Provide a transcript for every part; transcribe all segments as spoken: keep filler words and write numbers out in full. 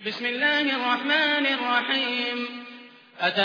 بسم الله الرحمن الرحيم أتى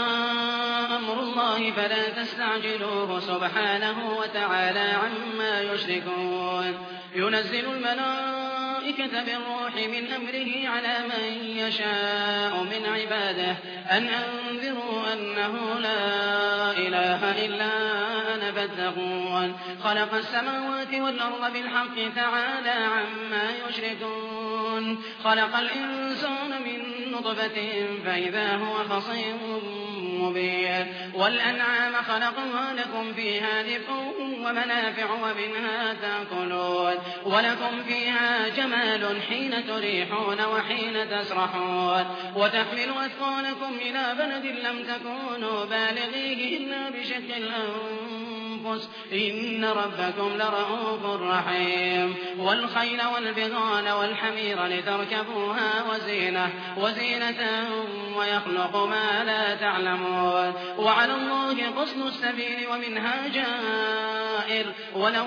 أمر الله فلا تستعجلوه سبحانه وتعالى عما يشركون ينزل الملائكة بالروح من أمره على من يشاء من عباده أن أنذروا أنه لا إله إلا أنا فاتقون خلق السماوات والأرض بالحق تعالى عما يشركون خلق الإنسان من نطفة فإذا هو خصيم مبين والأنعام خلقها لكم فيها دفء ومنافع ومنها تأكلون ولكم فيها جمال حين تريحون وحين تسرحون وتحمل أثقالكم إلى بلد لم تكونوا بالغيه إلا بشق الأنفس إن ربكم لرءوف رحيم والخيل والبغال والحمير لتركبوها وزينة وزينة ويخلق ما لا تعلمون وعلى الله قصد السبيل ومنها جائر ولو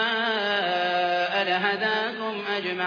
شاء لهداكم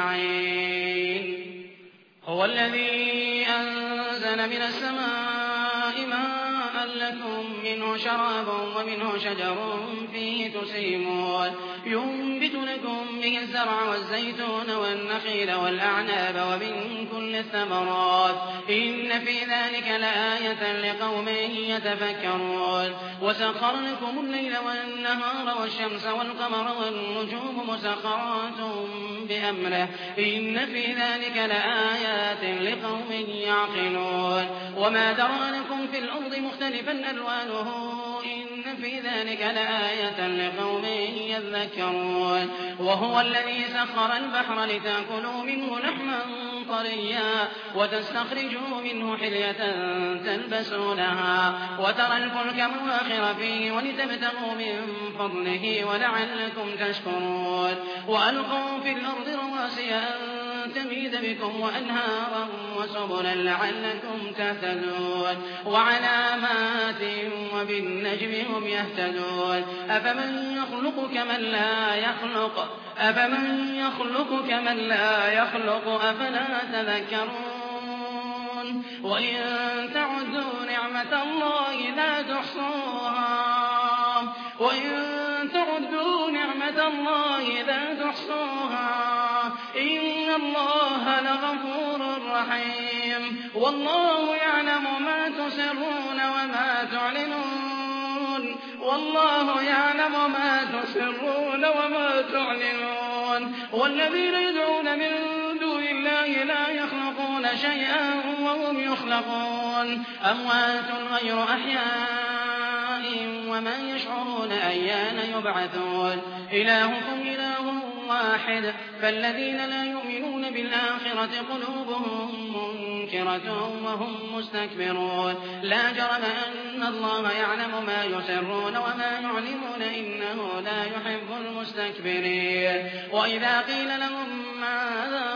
أجمعين هو الذي أنزل من السماء ماء لكم منه شراب ومنه شجر فيه تسيمون ينبت لكم به الزرع والزيتون والنخيل والأعناب ومن كل الثمرات إن في ذلك لآية لقوم يتفكرون وسخر لكم الليل والنهار والشمس والقمر والنجوم مسخرات بأمره إن في ذلك لآيات لقوم يعقلون وما ذرأ لكم في الأرض مختلفا ألوانه إن في ذلك لآية لقوم يذكرون وهو الذي سخر البحر لتأكلوا منه لحما طريا وتستخرجوا منه حلية تلبسونها وترى الفلك مواخر فيه ولتبتغوا من فضله ولعلكم تشكرون وألقوا في الأرض رواسي أن تميد بكم وأنهارا وسبلا لعلكم تهتدون وعلامات وبالنجم هم يهتدون أفمن يخلق كمن لا يخلق أفمن يخلق كمن لا يخلق أفلا تذكرون وإن تعدوا نعمة الله لا تحصوها وإن تعدوا نعمة الله لا تحصوها إن الله لغفور رحيم والله يعلم ما تسرون وما تعلنون والله يعلم ما تسرون وما تعلنون والذين يدعون من دون الله لا يخلقون شيئا وهم يخلقون أموات غير أحياء وما يشعرون أيان يبعثون إلهكم إله واحد فالذين لا يؤمنون بالآخرة قلوبهم منكرة وهم مستكبرون لا جرم أن الله يعلم ما يسرون وما يعلمون إنه لا يحب المستكبرين وإذا قيل لهم ماذا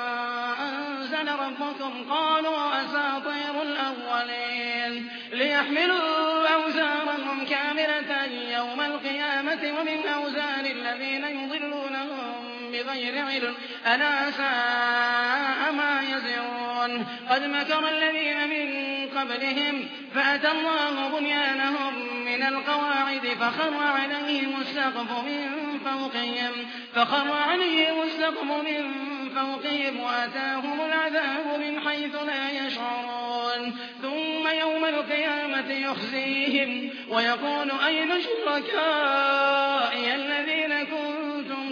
أنزل ربكم قالوا أساطير الأولين ليحملوا أوزارهم كاملة يوم القيامة ومن أوزار الذين يضلونهم بغير علم ألا ساء ما يزرون قد مكر الذين من قبلهم فأتى الله بنيانهم من القواعد فخر عليهم السقف من فوقهم فخر عليهم السقف من فوقهم وأتاهم العذاب من حيث لا يشعرون ثم يوم القيامة يخزيهم ويقول أين شركائي الذين كنتم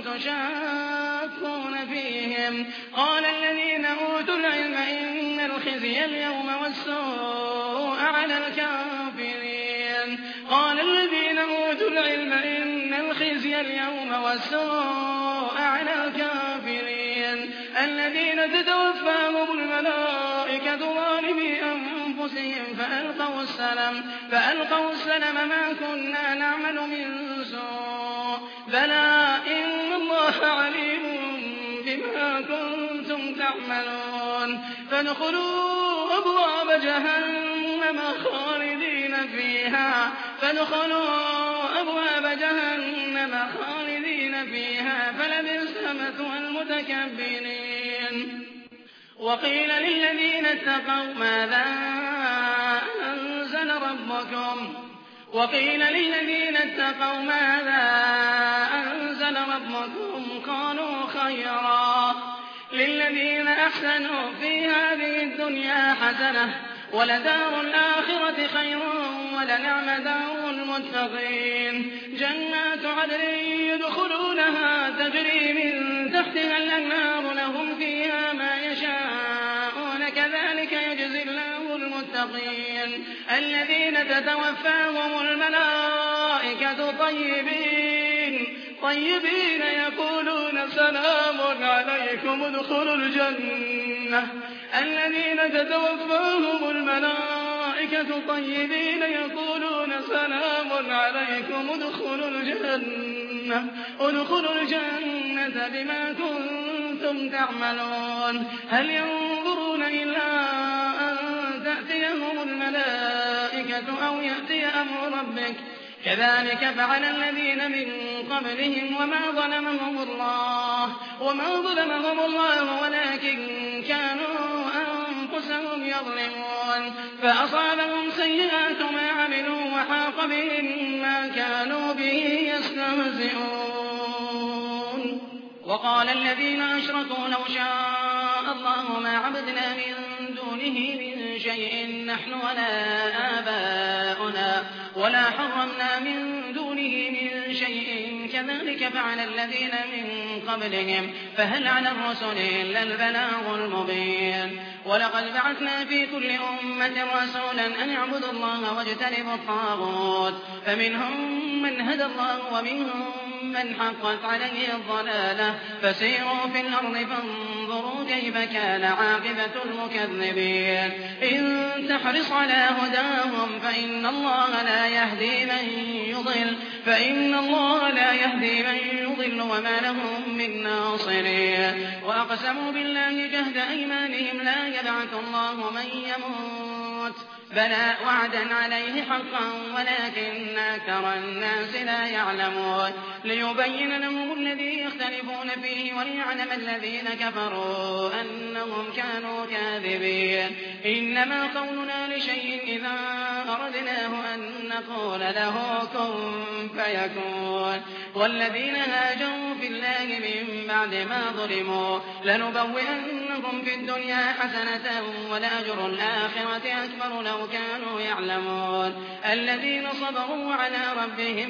تشاكون فيهم قال الذين أوتوا العلم إن الخزي اليوم والسوء على الكافرين قال الذين أوتوا العلم إن الخزي اليوم والسوء على الكافرين الذين تتوفاهم الملائكة ظالمي أنفسهم فألقوا السلم فألقوا السلم ما كنا نعمل من سوء بلى إن الله عليم بما كنتم تعملون فادخلوا أبواب جهنم خالدين فيها فادخلوا أبواب جهنم خالدين فيها فلبئس مثوى المتكبرين وقيل للذين اتقوا ماذا أنزل ربكم وقيل للذين اتقوا ماذا أنزل ربكم قالوا خيرا للذين أحسنوا في هذه الدنيا حسنة ولدار الآخرة خير ولنعم دار المتقين جنات عدن يدخلونها تجري من تحتها الأنهار لهم فيها ما يشاءون كذلك يجزي الله المتقين الذين تتوفاهم الملائكة طيبين طيبين يقولون سلام عليكم ادخلوا الجنة الذين تتوفاهم الملائكة طيبين يقولون سلام عليكم ادخلوا الجنة ادخلوا الجنة بما كنتم تعملون هل ينظرون إلا أن تأتيهم الملائكة أو يأتي أمر ربك كذلك فعل الذين من قبلهم وما ظلمهم الله وما ظلمهم الله ولكن كانوا أنفسهم يظلمون فأصابهم سيئات ما عملوا وحاق بهم ما كانوا به يستهزئون وقال الذين أشركوا لو شاء الله ما عبدنا من دونه من شيء نحن ولا آباؤنا ولا حرمنا من دونه من شيء كذلك فعل الذين من قبلهم فهل على الرسل إلا البلاغ المبين ولقد بعثنا في كل أمة رسولا أن اعبدوا الله واجتنبوا الطاغوت فمنهم من هدى الله ومنهم من حقت عليه الضلالة فسيروا في الأرض فانظروا كيف كان عاقبة المكذبين إن تحرص على هداهم فإن الله لا يهدي من يضل فإن الله لا يهدي من يضل وما لهم من ناصرين وأقسموا بالله جهد أيمانهم لا يبعث الله من يموت بلى وعدا عليه حقا ولكن أكثر الناس لا يعلمون ليبين لهم الذي يختلفون فيه وليعلم الذين كفروا أنهم كانوا كاذبين إنما قولنا لشيء إذا أردناه أن نقول له كن فيكون والذين هاجروا في الله من بعد ما ظلموا لنبوئنهم في الدنيا حسنة ولأجر الآخرة أكبر لو كانوا يعلمون الذين صبروا على ربهم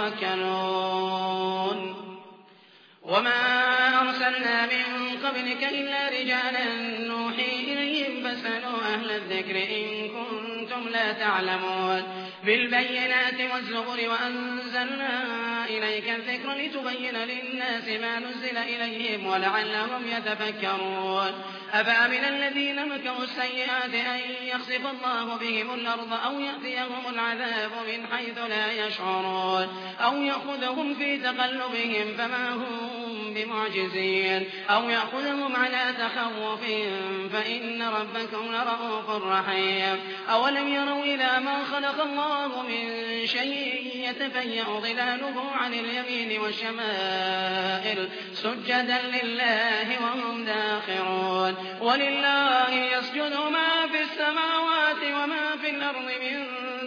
يتوكلون وما أرسلنا من قبلك إلا رجالا نوحي إليهم فاسألوا أهل الذكر إن كنتم لا تعلمون بالبينات والزبر وأنزلنا إليك الذكر لتبين للناس ما نزل إليهم ولعلهم يتفكرون أفأمن الذين مكروا السيئات أن يخسف الله بهم الأرض أو يأتيهم العذاب من حيث لا يشعرون أو يأخذهم في تقلبهم فما هم بمعجزين أو يأخذهم على تخوف فإن ربكم لرءوف رحيم أولم يروا إلى ما خلق الله من شيء يتفيأ ظلاله عن اليمين والشمائل سجدا لله وهم داخرون ولله يسجد ما في السماوات وما في الأرض من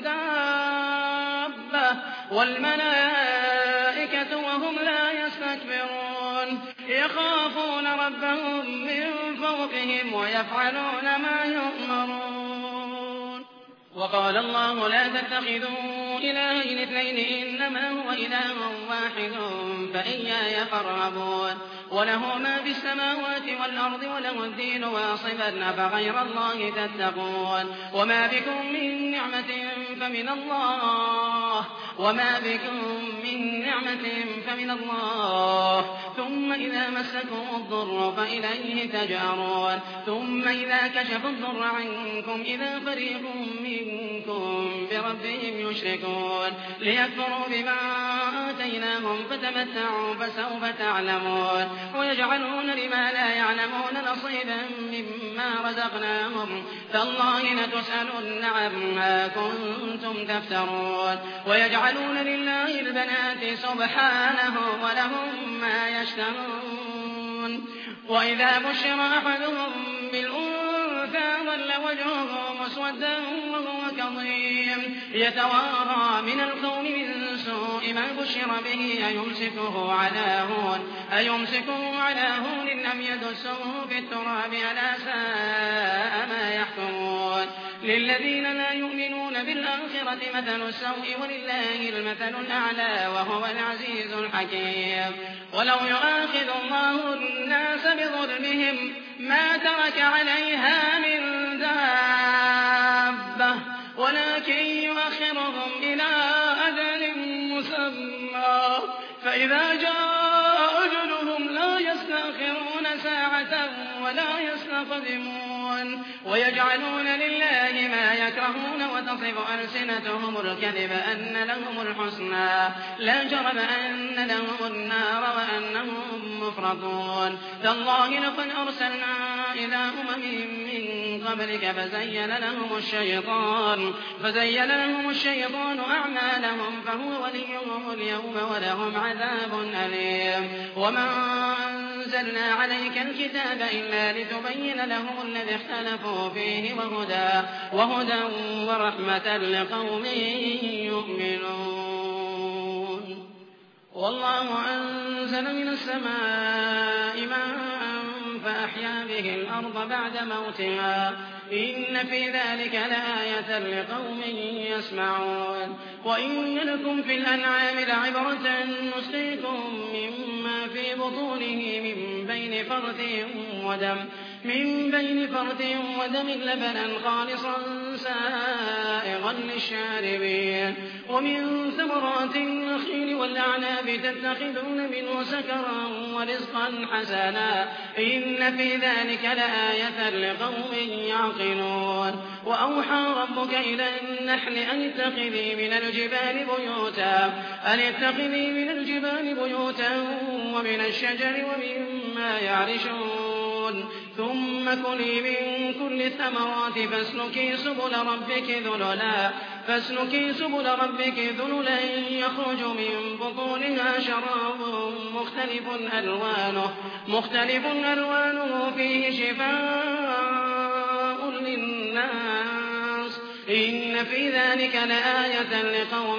دابة والملائكة وهم لا يستكبرون يخافون ربهم من فوقهم ويفعلون ما يؤمرون وقال الله لا تتخذوا إلهين اثنين إنما هو إله واحد فإياي فارهبون وله ما في السماوات والأرض وله الدين واصبا أفغير الله تتقون وما بكم من نعمة فمن الله وما بكم من نعمة فمن الله ثم إذا مسكم الضر فإليه تجأرون ثم إذا كشف الضر عنكم إذا فريق منكم بربهم يشركون ليكفروا بما آتيناهم فتمتعوا فسوف تعلمون ويجعلون لما لا يعلمون نصيبا مما رزقناهم تالله لتسألن عما كنتم تفترون ويجعلون لله البنات سبحانه ولهم ما يشتهون وإذا بشر أحدهم بالأنثى ظل وجهه مسودا وهو كظيم يتوارى من القوم من سوء ما بشر به أيمسكه على هون أيمسكه على هون أم يدسه في التراب ألا ساء ما يحكمون للذين لا يؤمنون بالآخرة مثل السوء ولله المثل الأعلى وهو العزيز الحكيم ولو يؤاخذ الله الناس بظلمهم ما ترك عليها من دابة ولكن يؤخرهم إلى أجل مسمى فإذا جاء أجلهم لا يستأخرون ساعة ولا يستقدمون ويجعلون لله ما يكرهون وتصف ألسنتهم الكذب أن لهم الحسنى لا جرم أن لهم النار وأنهم مفرطون تالله لقد أرسلنا إلى أمم من قبلك فزين لهم الشيطان فزين لهم الشيطان أعمالهم فهو وليهم اليوم ولهم عذاب أليم وما أنزلنا عليك الكتاب إلا لتبين لهم الذي اختلفوا فيه وهدى, وهدى ورحمة لقوم يؤمنون والله أنزل من السماء ماء فأحيا به الأرض بعد موتها إن في ذلك لآية لقوم يسمعون وإن لكم في الأنعام لعبرة نسقيكم مما في بطونه من بين فرث ودم من بين فرث ودم لبنا خالصا سائغا للشاربين ومن ثمرات النخيل والأعناب تتخذون منه سكرا ورزقا حسنا إن في ذلك لآية لقوم يعقلون وأوحى ربك إلى النحل أن اتخذي من الجبال بيوتا أن اتخذي من الجبال بيوتا ومن الشجر ومما يعرشون ثم كلي من كل الثمرات فاسلكي سبل ربك ذللا فاسلكي سبل ربك ذللا يخرج من بطونها شراب مختلف ألوانه مختلف ألوانه فيه شفاء للناس إن في ذلك لآية لقوم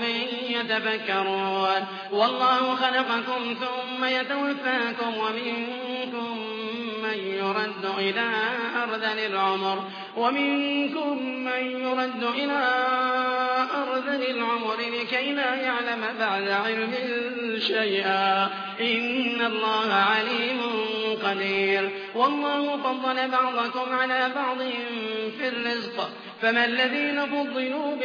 يتفكرون والله خلقكم ثم يتوفاكم ومنكم من يرد إلى أرذل العمر ومنكم من يرد إلى أرذل العمر لكي لا يعلم بعد علم شيئا إن الله عليم قدير والله فضل بعضكم على بعض في الرزق فما الذين فضلوا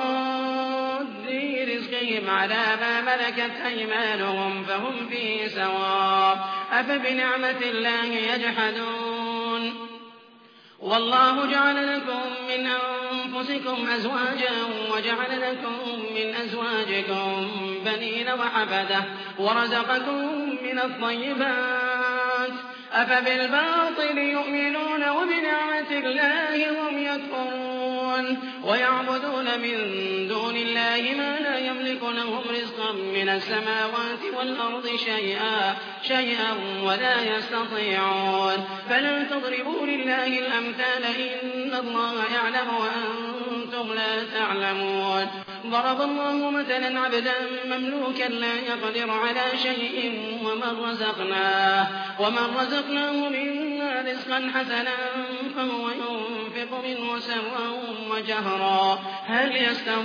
براد رزقهم على ما ملكت أيمانهم فهم فيه سواء أفبنعمة الله يجحدون والله جعل لكم من أنفسكم أزواجا وجعل لكم من أزواجكم بنين وحفدة ورزقكم من الطيبات أفبالباطل يؤمنون وبنعمة الله هم يكفرون ويعبدون من دون الله ما لا يملك لهم رزقا من السماوات والأرض شيئا, شيئا ولا يستطيعون فلا تضربوا لله الأمثال إن الله يعلم وأنتم لا تعلمون ضرب الله مثلا عبدا مملوكا لا يقدر على شيء ومن رزقناه, ومن رزقناه منا رزقا حسنا فهو ينفق منه سرا وجهرا هل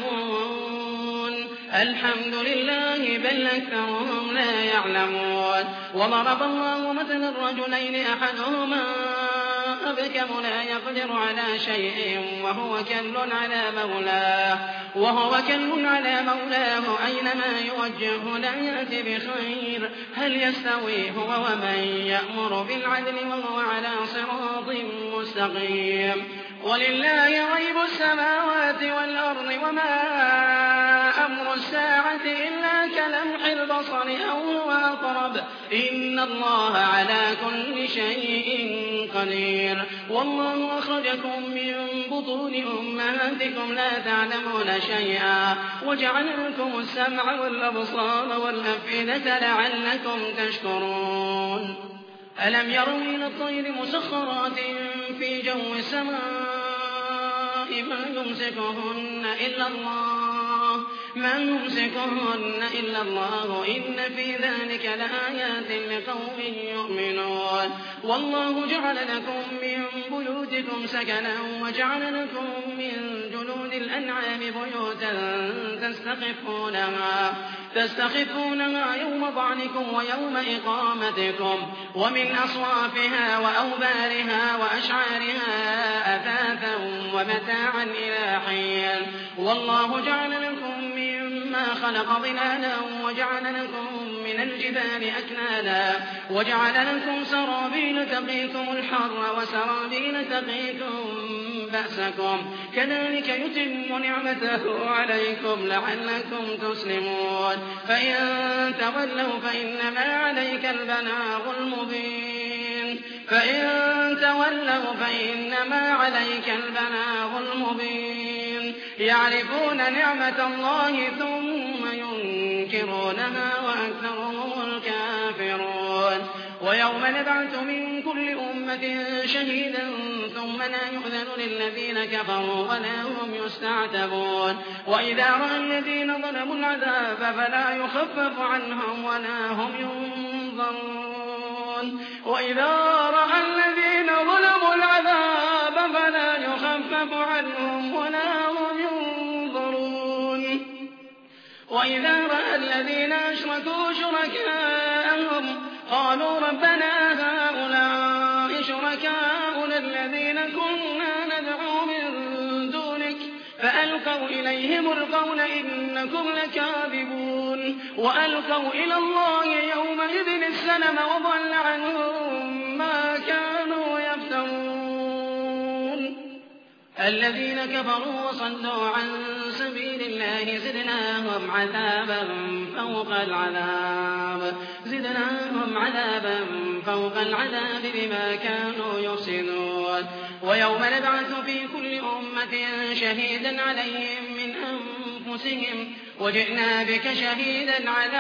يستوون الحمد لله بل أكثرهم لا يعلمون وضرب الله مثلا الرجلين أحدهما أبكم لا يقدر على شيء وهو كل على مولاه وهو كل على مولاه أينما يوجهه لا يأتي بخير هل يستوي هو ومن يأمر بالعدل وهو على صراط مستقيم ولله غيب السماوات والأرض وما أمر الساعة إلا كلمح البصر أو هو أقرب إن الله على كل شيء قدير والله أخرجكم من بطون أمهاتكم لا تعلمون شيئا وجعل لكم السمع والأبصار والأفئدة لعلكم تشكرون ألم يروا إلى الطير مسخرات في جو السماء ما يمسكهن إلا الله ما يمسكهن إلا الله إن في ذلك لآيات لقوم يؤمنون والله جعل لكم من بيوتكم سكنا وجعل لكم من جلود الأنعام بيوتا تستخفونها تستخفونها يوم ضعنكم ويوم إقامتكم ومن أصوافها وأوبارها وأشعارها أثاثا ومتاعا إلى حين والله جعل لكم مما خلق ظلالا وجعل لكم من الجبال أكنانا وجعل لكم سرابيل تقيكم الحر وسرابيل تقيكم بأسكم كذلك يتم نعمته عليكم لعلكم تسلمون فإن تولوا فإنما عليك البلاغ المبين فإن تولوا فإنما عليك البلاغ المبين يعرفون نعمة الله ثم ينكرونها وأكثرهم الكافرون ويوم نبعث من كل أمة شهيدا ثم لا يؤذن للذين كفروا ولا هم يستعتبون وإذا رأى الذين ظلموا العذاب فلا يخفف عنهم ولا هم ينظرون وإذا رأى الذين ظلموا العذاب فلا يخفف عنهم ولا هم ينظرون وإذا رأى الذين أشركوا شركاءهم قالوا ربنا هؤلاء شركاؤنا الذين كنا ندعو من دونك فألقوا إليهم القول إنكم لكاذبون وألقوا إلى الله يومئذ السلم وضل عنهم ما كانوا يفترون الذين كفروا وصدوا عن سبيل الله زدناهم عذابا فوق العذاب زدناهم عذابا فوق العذاب بما كانوا يفسدون ويوم نبعث في كل أمة شهيدا عليهم من أنفسهم وجئنا بك شهيدا على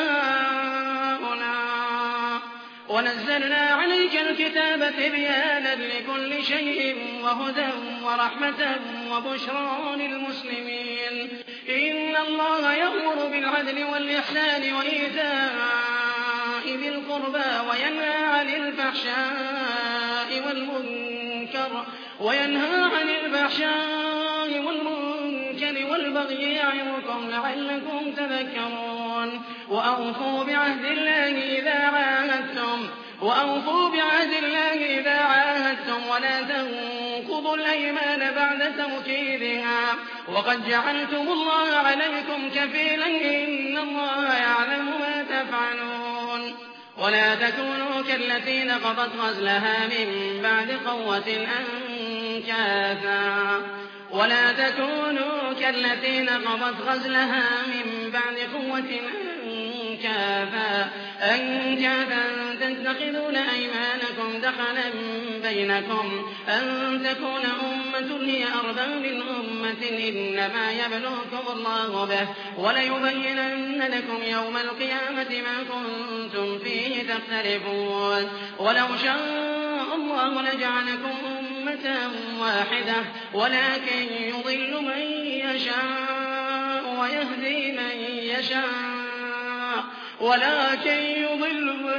هؤلاء ونزلنا عليك الكتاب تبيانا لكل شيء وهدى ورحمة وبشرى للمسلمين إن الله يأمر بالعدل والإحسان وإيتاء ذي القربى وينهى عن الفحشاء والمنكر وينهى عن الفحشاء والمنكر والبغي يعظكم لعلكم تذكرون وأوفوا بعهد الله إذا عاهدتم وأوفوا بعهد الله إذا عاهدتم ولا تنقضوا الأيمان بعد توكيدها وقد جعلتم الله عليكم كفيلا إن الله يعلم ما تفعلون ولا تكونوا كالتي نقضت غزلها من بعد قوة أنكاثا ولا تكونوا كالتي نقضت غزلها من بعد قوة أنكاثا أنكاثا تتخذون أيمانكم دخلا بينكم أن تكون أمة هي أربى من أمة إنما يبلوكم الله به وليبينن لكم يوم القيامة ما كنتم فيه تختلفون ولو شاء الله لجعلكم أمة واحدة ولكن يضل من يشاء ويهدي من يشاء ولكن يضل من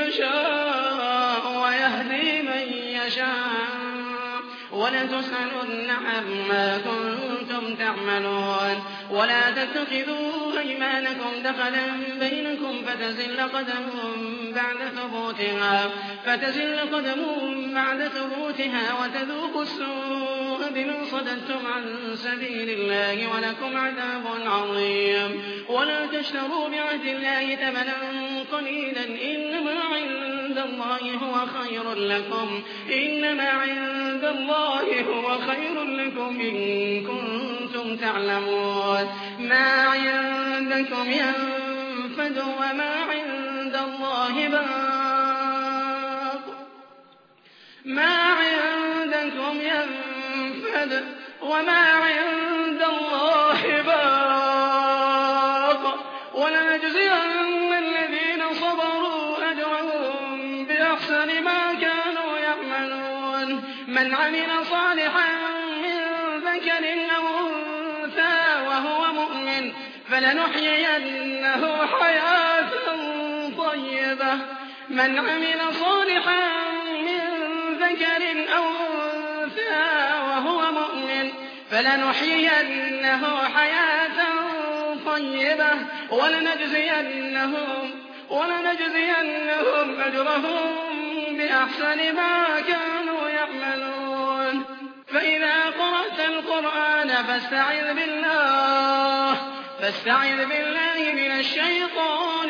يشاء ويهدي من يشاء ولتسألن عما كنتم تعملون ولا تتخذوا أيمانكم دخلا بينكم فتزل قدم بعد ثبوتها فتزل قدم بعد ثبوتها وتذوقوا السوء بما صددتم عن سبيل الله ولكم عذاب عظيم ولا تشتروا بعهد الله ثمنا قليلا إنما عند الله هو خير لكم إنما عند الله هو خير لكم إن كنتم تعلمون ما عندكم ينفد وما عند الله باق ما عندكم ينفد وما عند الله باق ولنجزين الذين صبروا أجرهم بأحسن فلنحيينه حياة طيبة من عمل صالحا من ذكر أو أنثى وهو مؤمن فلنحيينه حياة طيبة ولنجزينهم, ولنجزينهم أجرهم بأحسن ما كانوا يعملون. فإذا قرأت القرآن فاستعذ بالله فاستعذ بالله من الشيطان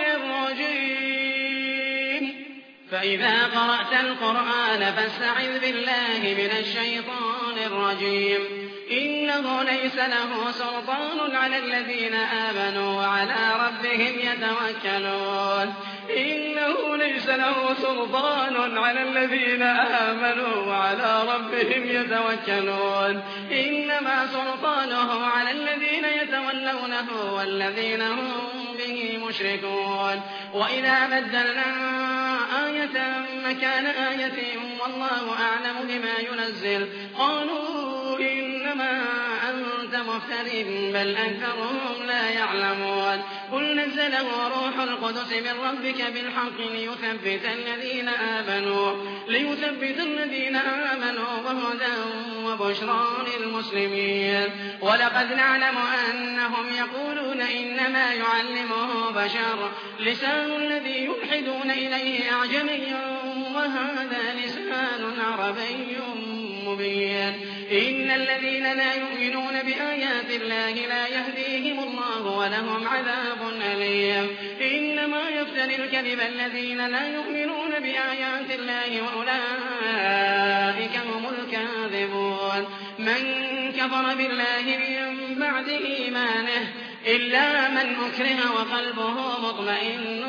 الرجيم فإذا قرأت القرآن فاستعذ بالله من الشيطان الرجيم إنه ليس له سلطان على الذين آمنوا وعلى ربهم يتوكلون إنه ليس له سلطان على الذين آمنوا وعلى ربهم يتوكلون إنما سلطانه على الذين يتولونه والذين هم به مشركون. وإذا بدلنا آية مكان آية والله أعلم بما ينزل قالوا إنما أنت مفتر بل أكثرهم لا يعلمون. قل نزله روح القدس من ربك بالحق ليثبت الذين آمنوا ليثبت الذين آمنوا وهدى وبشرى للمسلمين. ولقد نعلم أنهم يقولون إنما يعلمه بشر لسان الذي يلحدون إليه أعجمي وهذا لسان عربي مبين. إن الذين لا يؤمنون بآيات الله لا يهديهم الله ولهم عذاب أليم. إنما يفتري الكذب الذين لا يؤمنون بآيات الله وأولئك هم الكاذبون. من كفر بالله من بعد إيمانه إلا من أكره وقلبه مطمئن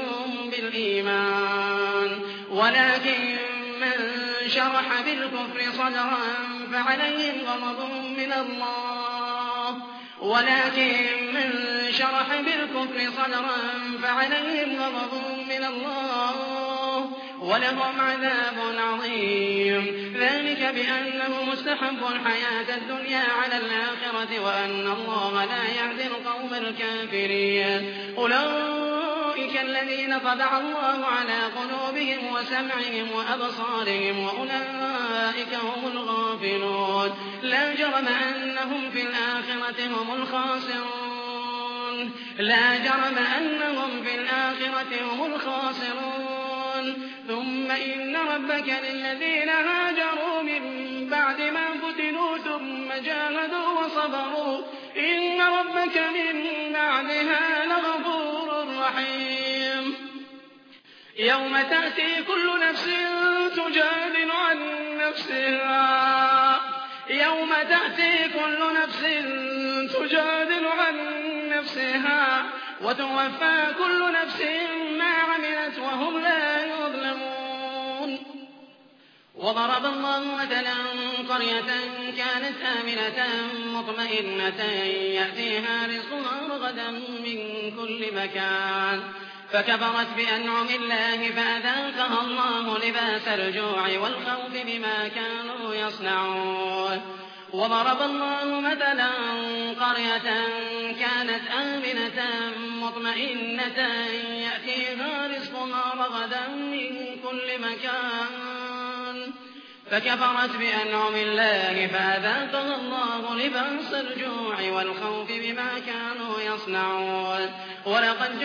بالإيمان ولكن من شرح بالكفر صدرا فعليهم غضب من الله ولكن من شرح بالكفر صدرا فعليهم غضب من الله ولهم عذاب عظيم. ذلك بأنه مستحب الحياة الدنيا على الآخرة وأن الله لا يهدي القوم الكافرين. أولئك الذين طبع الله على قلوبهم وسمعهم وأبصارهم وأولئك هم الغافلون. لا جرم أنهم في الآخرة هم الخاسرون لا جرم أنهم في الآخرة هم الخاسرون. ثم إن ربك للذين هاجروا من بعد ما فتنوا ثم جاهدوا وصبروا إن ربك من بعدها لغفور رحيم. يوم تأتي كل نفس تجادل عن نفسها يوم تأتي كل نفس تجادل عن نفسها وتوفى كل نفس ما عملت وهم لا يظلمون. وضرب الله مثلا قرية كانت آمنة مطمئنة يأتيها رزقها رغدا من كل مكان فكفرت بأنعم الله فأذاقها الله لباس الجوع والخوف بما كانوا يصنعون. وضرب الله مثلا قرية كانت آمنة مطمئنة يأتيها رزقها رغدا من كل مكان فكفرت بأنعم الله فأذاقها الله لباس الجوع والخوف بما كانوا يصنعون. ولقد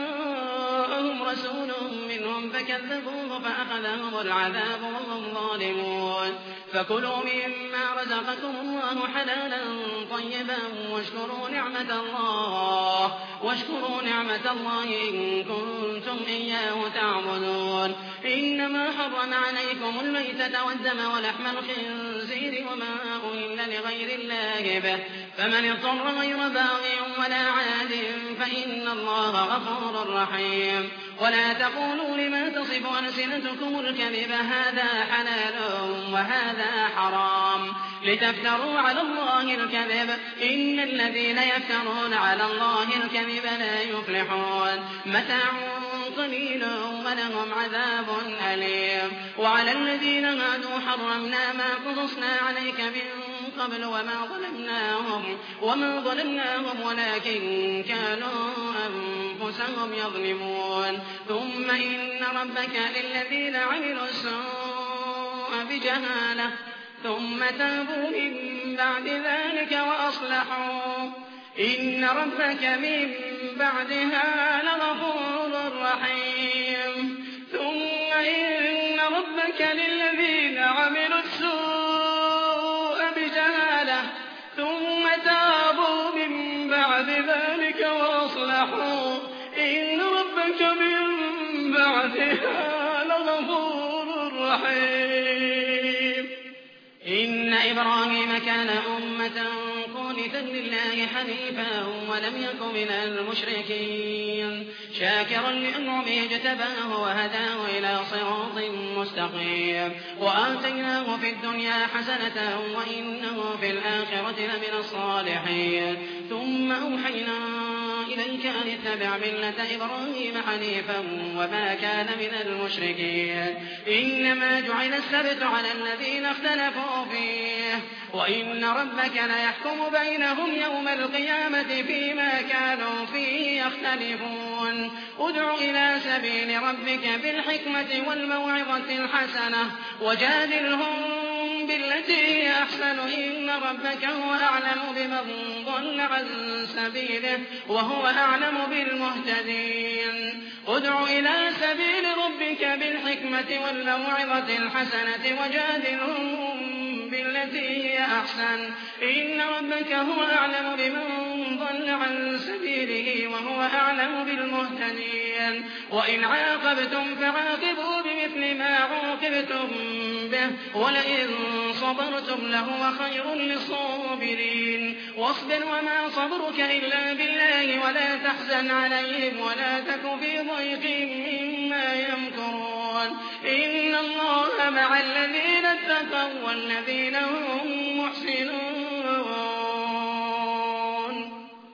جاءهم رسول منهم فكذبوه فأخذهم العذاب وهم ظالمون. فكلوا مما رزقكم الله حلالا طيبا واشكروا نعمة الله واشكروا نعمة الله إن كنتم إياه تعبدون. إنما حرم عليكم الميتة والدم ولحم الخنزير وما أهل لغير الله به فمن اضطر غير باغ ولا عاد فإن الله غفور رحيم. ولا تقولوا لما تصف ألسنتكم الكذب هذا حلال وهذا حرام لتفتروا على الله الكذب إن الذين يفترون على الله الكذب لا يفلحون. متاع قليل ولهم عذاب أليم. وعلى الذين هادوا حرمنا ما قصصنا عليك من قبل وما ظلمناهم, وما ظلمناهم ولكن كانوا أنفسهم يظلمون. ثم إن ربك للذين عملوا السوء بجهالة ثم تابوا من بعد ذلك وأصلحوا إن ربك من بعدها لغفور رحيم. ثم إن ربك للذين عملوا السوء بجهالة ثم تابوا من بعد ذلك وأصلحوا إن ربك من بعدها لغفور رحيم. إن إبراهيم كان أمة قانتا لله حنيفا ولم يك من المشركين شاكرا لأنعمه اجتباه وهداه إلى صراط مستقيم وآتيناه في الدنيا حسنة وإنه في الآخرة لمن الصالحين. ثم أوحينا إليك أن اتبع ملة إبراهيم حنيفا وما كان من المشركين. إنما جعل السبت على الذين اختلفوا فيه وإن ربك ليحكم بينهم يوم القيامة فيما كانوا فيه يختلفون. ادع إلى سبيل ربك بالحكمة والموعظة الحسنة وجادلهم بالتي هي أحسن إن ربك هو أعلم بمن ضل عن سبيله وهو أعلم بالمهتدين. ادع إلى سبيل ربك بالحكمة والموعظة الحسنة وجادلهم بالتي هي أحسن إن ربك هو أعلم بمن ضل عن سبيله وهو أعلم بالمهتدين. وإن عاقبتم فعاقبوا بمثل ما عوقبتم به ولئن صبرتم لهو خير للصابرين. واصبر وما صبرك إلا بالله ولا تحزن عليهم ولا تك في ضيق مما يمكرون. إن الله مع الذين اتقوا والذين هم محسنون.